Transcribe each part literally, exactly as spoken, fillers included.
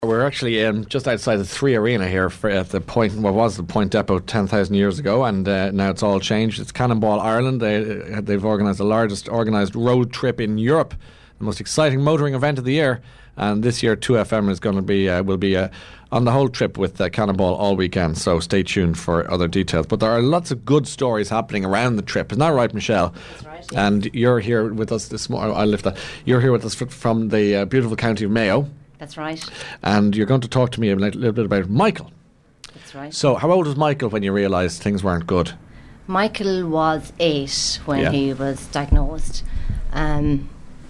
We're actually um, just outside the Three Arena here for, at the point, what was the Point Depot ten thousand years ago, and uh, now it's all changed. It's Cannonball Ireland. They, they've organised the largest organised road trip in Europe, the most exciting motoring event of the year. And this year, two F M is going to be uh, will be uh, on the whole trip with uh, Cannonball all weekend. So stay tuned for other details. But there are lots of good stories happening around the trip. Isn't that right, Michelle? That's right. Yes. And you're here with us this morning. I'll lift that. You're here with us from the uh, beautiful county of Mayo. That's right. And you're going to talk to me a little bit about Michael. That's right. So, how old was Michael when you realised things weren't good? Michael was eight when Yeah. he was diagnosed. Um,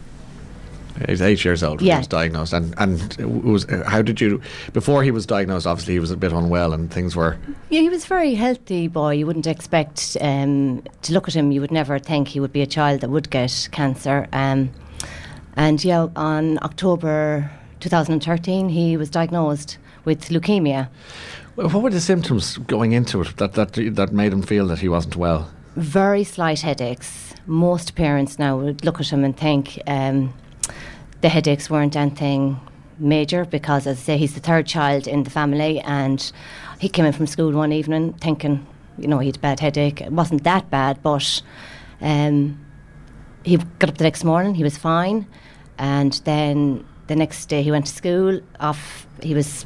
He was eight years old when Yeah. he was diagnosed. And, and it was, how did you, before he was diagnosed, obviously he was a bit unwell and things were... yeah, he was a very healthy boy. You wouldn't expect um, to look at him. You would never think he would be a child that would get cancer. Um, and yeah, on October twenty thirteen, he was diagnosed with leukemia. Well, what were the symptoms going into it that, that, that made him feel that he wasn't well? Very slight headaches. Most parents now would look at him and think um, the headaches weren't anything major because, as I say, he's the third child in the family, and he came in from school one evening thinking, you know, he had a bad headache. It wasn't that bad, but um, he got up the next morning, he was fine, and then the next day he went to school. Off, he was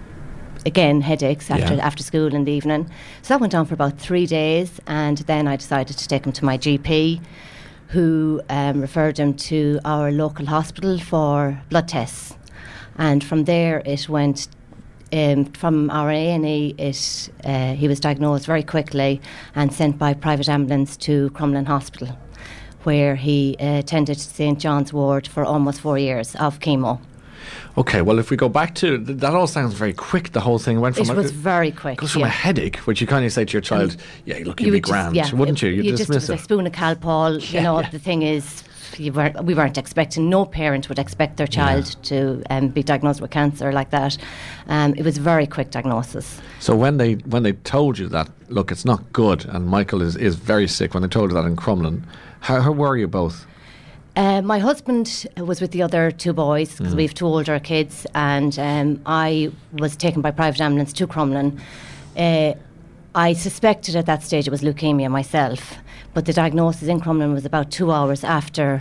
again headaches after Yeah. after school in the evening. So that went on for about three days, and then I decided to take him to my G P, who um, referred him to our local hospital for blood tests. And from there it went, um, from our A and E, it, uh, he was diagnosed very quickly and sent by private ambulance to Crumlin Hospital, where he uh, attended Saint John's Ward for almost four years of chemo. Okay, well, if we go back to... Th- that all sounds very quick, the whole thing. Went from It a, was very quick. goes from yeah. a headache, which you kind of say to your child, um, yeah, look, you'll You be would just- grand, yeah, wouldn't you? it- You'd you just, dismiss it was it. a spoon of Calpol. Yeah, you know, yeah. the thing is, you weren't, we weren't expecting, no parent would expect their child to um, be diagnosed with cancer like that. Um, it was a very quick diagnosis. So when they when they told you that, look, it's not good, and Michael is, is very sick, when they told you that in Crumlin, how, how were you both? Uh, my husband was with the other two boys because Mm. we have two older kids, and um, I was taken by private ambulance to Crumlin. Uh, I suspected at that stage it was leukemia myself, but the diagnosis in Crumlin was about two hours after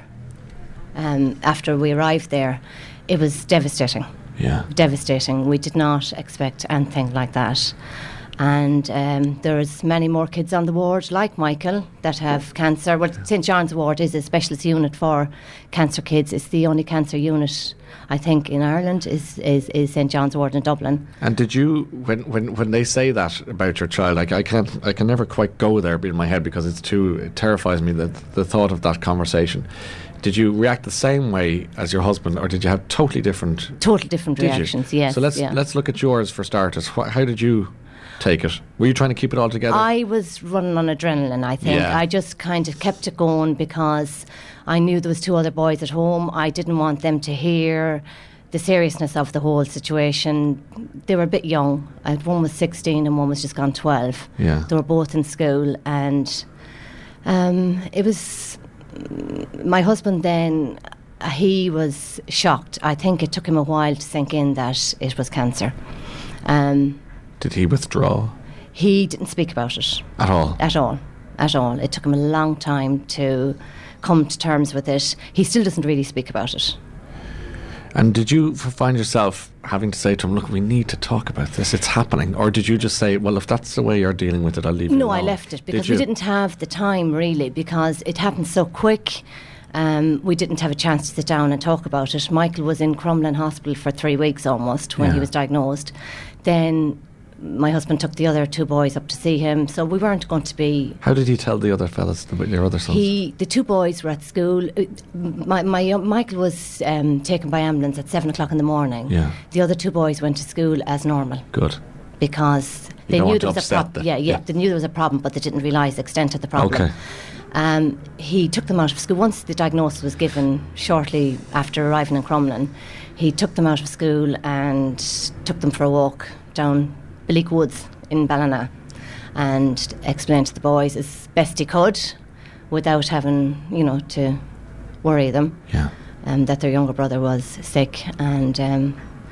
um, after we arrived there. It was devastating. Yeah. Devastating. We did not expect anything like that. And um, there's many more kids on the ward like Michael that have cancer. Well, Saint John's Ward is a specialist unit for cancer kids. It's the only cancer unit, I think, in Ireland is, is, is Saint John's Ward in Dublin. And did you, when, when, when they say that about your child, like I can't, I can never quite go there in my head because it's too, it terrifies me, the, the thought of that conversation. Did you react the same way as your husband, or did you have totally different... Total different Did you? reactions, yes. So let's yeah. let's look at yours for starters. Wh- how did you take it? Were you trying to keep it all together? I was running on adrenaline, I think. Yeah. I just kind of kept it going because I knew there was two other boys at home. I didn't want them to hear the seriousness of the whole situation. They were a bit young. Uh, One was sixteen and one was just gone twelve. Yeah. They were both in school, and um, it was... My husband then, uh, he was shocked. I think it took him a while to sink in that it was cancer. Um, Did he withdraw he didn't speak about it. at all? At all. At all. It took him a long time to come to terms with it. He still doesn't really speak about it. And did you f- find yourself having to say to him, look, we need to talk about this, it's happening? Or did you just say, well, if that's the way you're dealing with it, I'll leave it No, alone? I left it because Did we you? didn't have the time, really, because it happened so quick. Um, we didn't have a chance to sit down and talk about it. Michael was in Crumlin Hospital for three weeks almost when Yeah. he was diagnosed. Then my husband took the other two boys up to see him, so we weren't going to be... How did he tell the other fellas, the, your other sons? He, the two boys were at school. Uh, My, my young- Michael was um, taken by ambulance at seven o'clock in the morning. Yeah. The other two boys went to school as normal Good. because they don't knew want there to was a upset problem. them. Yeah, yeah, Yeah. they knew there was a problem, but they didn't realise the extent of the problem. Okay. Um, he took them out of school once the diagnosis was given. Shortly after arriving in Crumlin, he took them out of school and took them for a walk down Bleak Woods in Ballina, and explained to the boys as best he could, without having, you know, to worry them, Yeah. um, that their younger brother was sick, and um,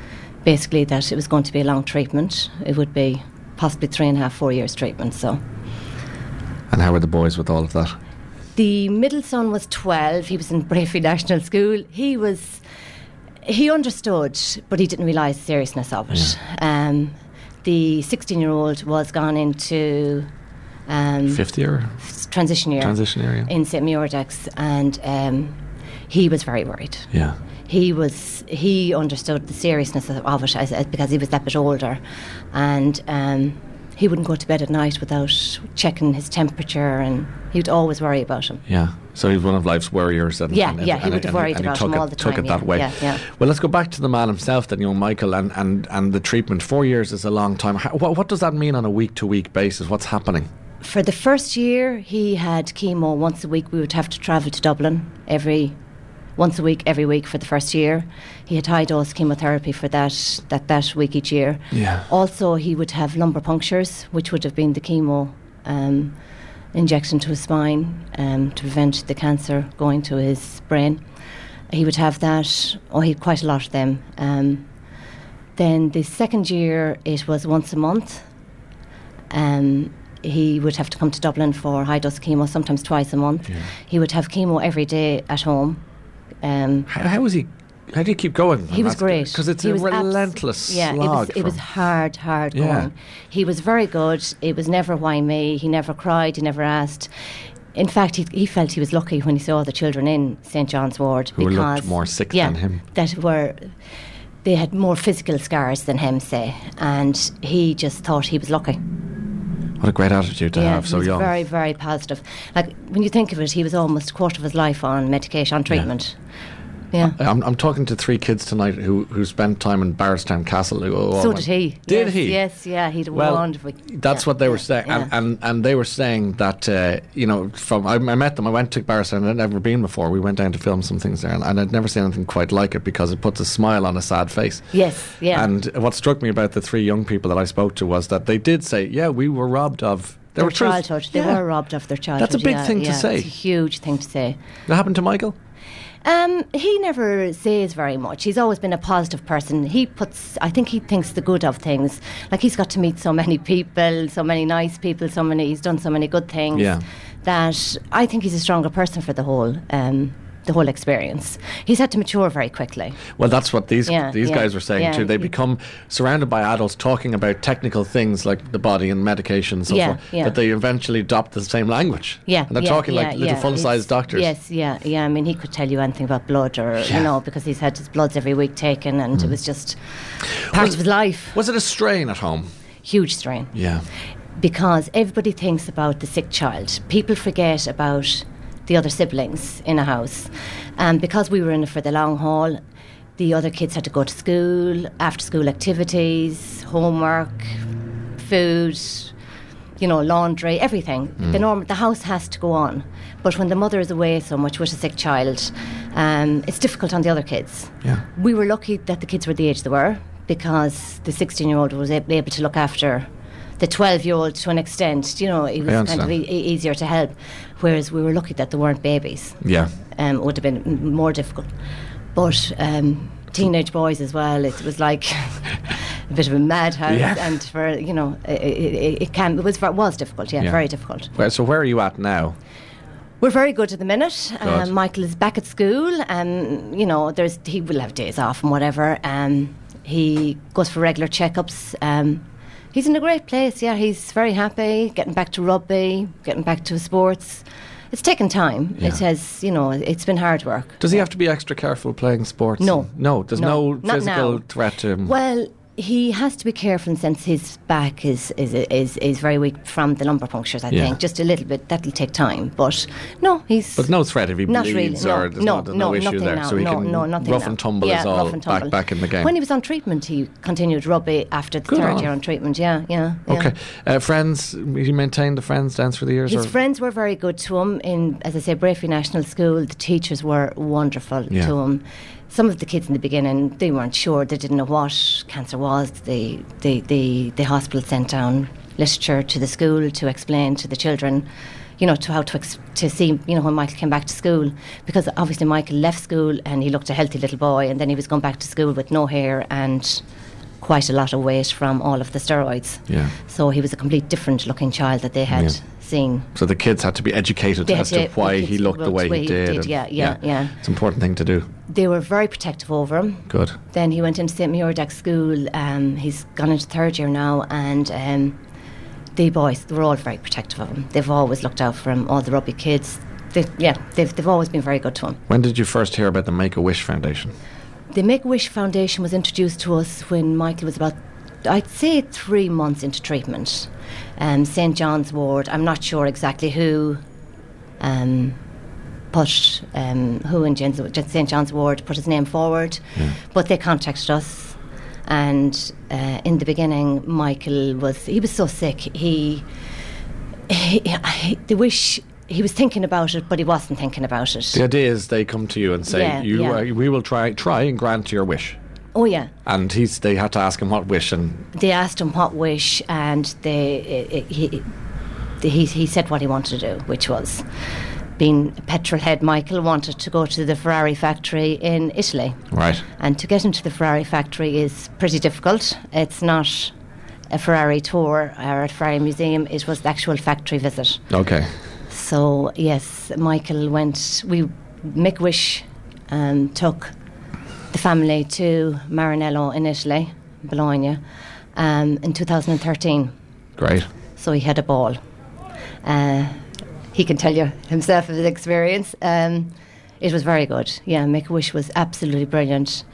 basically that it was going to be a long treatment. It would be possibly three and a half, four years treatment. So. And how were the boys with all of that? The middle son was twelve. He was in Braefield National School. He was, he understood, but he didn't realise the seriousness of it. Yeah. Um, the sixteen-year-old was gone into um, fifth year transition year, transition year yeah. in Saint Muirdex, and um, he was very worried. Yeah. He was. He understood the seriousness of, of it as, as, because he was that bit older, and um, he wouldn't go to bed at night without checking his temperature, and he'd always worry about him. Yeah. So he's one of life's worriers. And, yeah, and, yeah. He and, would have and, worried and about he him took all it, the took time. it yeah, that way. Yeah, yeah. Well, let's go back to the man himself, then, young Michael, and, and, and the treatment. Four years is a long time. How, what, what does that mean on a week-to-week basis? What's happening? For the first year, he had chemo once a week. We would have to travel to Dublin every once a week, every week for the first year. He had high dose chemotherapy for that that, that week each year. Yeah. Also, he would have lumbar punctures, which would have been the chemo um, injection to his spine um, to prevent the cancer going to his brain. He would have that. Oh, he had quite a lot of them. Um, then the second year, it was once a month. Um, he would have to come to Dublin for high dose chemo, sometimes twice a month. Yeah. He would have chemo every day at home. Um, how, how was he? How did he keep going? He was great because it's he a was relentless abs- yeah, slog. it was, it was hard, hard yeah. going. He was very good. It was never why me. He never cried. He never asked. In fact, he, he felt he was lucky when he saw the children in Saint John's Ward who because looked more sick yeah, than him. That were. They had more physical scars than him, say, and he just thought he was lucky. What a great attitude to yeah, have so he was young. Very, very positive. Like when you think of it, he was almost a quarter of his life on medication, on treatment. Yeah. Yeah. I'm, I'm talking to three kids tonight who, who spent time in Barristown Castle. Who, oh, so my, did he. Did yes, he? Yes, yeah, he did well, wonderful. That's yeah, what they yeah, were saying. yeah. And, and and they were saying that, uh, you know, from I, I met them, I went to Barristown, I'd never been before. We went down to film some things there, and, and I'd never seen anything quite like it because it puts a smile on a sad face. Yes, yeah. And what struck me about the three young people that I spoke to was that they did say, yeah, we were robbed of They their were childhood. They yeah. were robbed of their childhood. That's a big yeah, thing yeah, to say. It's a huge thing to say. That happened to Michael? Um, he never says very much. He's always been a positive person. He puts, I think he thinks the good of things. Like he's got to meet so many people, so many nice people, so many, he's done so many good things yeah. that I think he's a stronger person for the whole um, the whole experience. He's had to mature very quickly. Well, that's what these yeah, these yeah, guys were saying yeah, too. They become surrounded by adults talking about technical things like the body and medication and so yeah, forth, yeah. that they eventually adopt the same language. Yeah, and they're yeah, talking yeah, like little yeah. full-sized It's, doctors. Yes, yeah, yeah. I mean, he could tell you anything about blood, or yeah. you know, because he's had his bloods every week taken, and mm. it was just part was, of his life. Was it a strain at home? Huge strain. Yeah. Because everybody thinks about the sick child. People forget about the other siblings in a house. And because we were in it for the long haul, the other kids had to go to school, after school activities, homework, food, you know, laundry, everything. Mm. The norm, the house has to go on. But when the mother is away so much with a sick child, um, it's difficult on the other kids. Yeah. We were lucky that the kids were the age they were, because the sixteen-year-old was able to look after the twelve-year-old to an extent. You know, it was kind of e- easier to help. Whereas we were lucky that they weren't babies. Yeah. Um, it would have been m- more difficult. But um, teenage boys as well, it was like a bit of a madhouse. Yeah. And for, you know, it, it, it, can, it was, it was difficult, yeah, yeah, very difficult. Well, so where are you at now? We're very good at the minute. Um, Michael is back at school, and you know, there's he will have days off and whatever. Um, he goes for regular checkups. Um, he's in a great place. Yeah, he's very happy. Getting back to rugby, getting back to sports. It's taken time. Yeah. It has, you know, it's been hard work. Does he have to be extra careful playing sports? No, no. There's no, no physical now. threat to him. Well, he has to be careful since his back is is is, is very weak from the lumbar punctures. I yeah. think just a little bit. That'll take time, but no, he's. But no threat if he not bleeds, really, no, or there's no, no, there's no, no issue nothing there. now, So he no, can no, nothing rough now. and tumble yeah, is all rough and tumble. back back in the game. When he was on treatment, he continued rugby after the Good third on. year on treatment. Yeah, yeah. yeah. Okay, uh, friends. He maintained the friends down through the years. His or? friends were very good to him. In, as I say, Braefield National School, the teachers were wonderful yeah. to him. Some of the kids in the beginning, they weren't sure. They didn't know what cancer was. The the the, the hospital sent down literature to the school to explain to the children, you know, to how to ex- to see, you know, when Michael came back to school, because obviously Michael left school and he looked a healthy little boy, and then he was going back to school with no hair and quite a lot of weight from all of the steroids. Yeah. So he was a complete different looking child that they had Yeah. seen. So the kids had to be educated They as had to to- why the he kids looked the way he did. and- yeah, yeah, yeah. It's an important thing to do. They were very protective over him. Good. Then he went into Saint Muirdac School. Um, he's gone into third year now, and um, the boys, they were all very protective of him. They've always looked out for him, all the rugby kids. They, yeah, they've, they've always been very good to him. When did you first hear about the Make-A-Wish Foundation? The Make-A-Wish Foundation was introduced to us when Michael was about, I'd say, three months into treatment. Um, Saint John's Ward, I'm not sure exactly who um, put, um, who in Saint John's Ward put his name forward, Yeah. but they contacted us. And uh, in the beginning, Michael was, he was so sick. He, he, he the wish, he was thinking about it, but he wasn't thinking about it. The idea is they come to you and say, Yeah, "You, yeah. uh, we will try, try and grant your wish." Oh, yeah. And he's, they had to ask him what wish, and They asked him what wish, and they, uh, he, he, he said what he wanted to do, which was, being petrol head Michael, wanted to go to the Ferrari factory in Italy. right, And to get into the Ferrari factory is pretty difficult. It's not a Ferrari tour or a Ferrari museum, it was the actual factory visit. okay, So, yes, Michael went, we, Make-A-Wish um, took the family to Maranello in Italy, Bologna, um, in two thousand thirteen. great. So he had a ball. Uh, he can tell you himself of his experience. Um, it was very good. Yeah, Make-A-Wish was absolutely brilliant.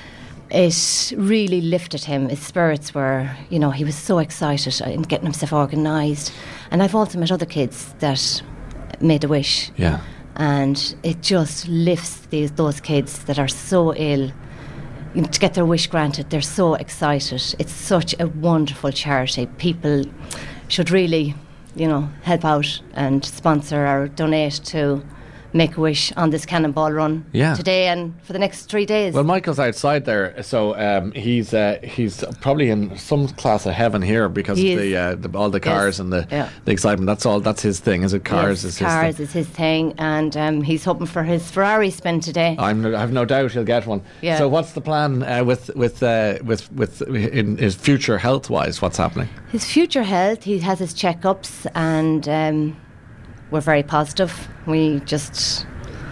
It really lifted him. His spirits were, you know, he was so excited in getting himself organised. And I've also met other kids that made a wish. Yeah, And it just lifts these those kids that are so ill, you know, to get their wish granted. They're so excited. It's such a wonderful charity. People should really, you know, help out and sponsor or donate to Make-A-Wish on this Cannonball Run Yeah. today and for the next three days. Well, Michael's outside there, so um, he's uh, he's probably in some class of heaven here because He of is. the, uh, the all the cars and the, Yeah. the excitement. That's all. That's his thing. Is it cars? Yes, is cars his is his thing, and um, he's hoping for his Ferrari spin today. thing. I'm, I have no doubt he'll get one. Yeah. So, what's the plan uh, with with uh, with with in his future health wise? What's happening? His future health, he has his checkups, and um, we're very positive. We just,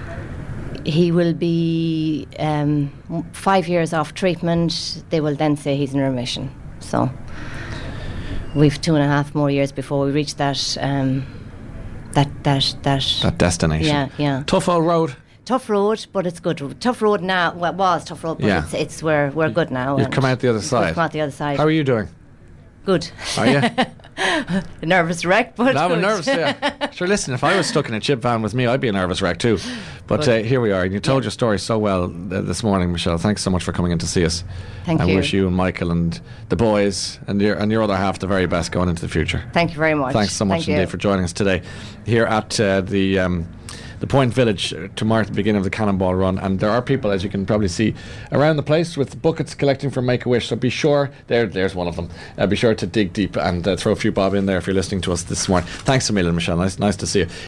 he will be um, five years off treatment. They will then say he's in remission. So we've two and a half more years before we reach that. Um, that that that. That destination. Yeah, yeah. Tough old road. Tough road, but it's good. Tough road now. Well, it was tough road, but Yeah. it's it's we're we're good now. You've and come out the other we've side. Come out the other side. How are you doing? Good. Are you? A nervous wreck, but No, I'm good. nervous. Yeah. Sure. Listen, if I was stuck in a chip van with me, I'd be a nervous wreck too. But uh, here we are. And you told your story so well uh, this morning, Michelle. Thanks so much for coming in to see us. Thank I you. wish you and Michael and the boys and your and your other half the very best going into the future. Thank you very much. Thanks so much Thank indeed you. for joining us today here at uh, the um, the Point Village uh, to mark the beginning of the Cannonball Run. And there are people, as you can probably see, around the place with buckets collecting for Make-A-Wish. So be sure, there, there's one of them. Uh, be sure to dig deep and uh, throw a few bob in there if you're listening to us this morning. Thanks a million, Michelle. Nice, nice to see you.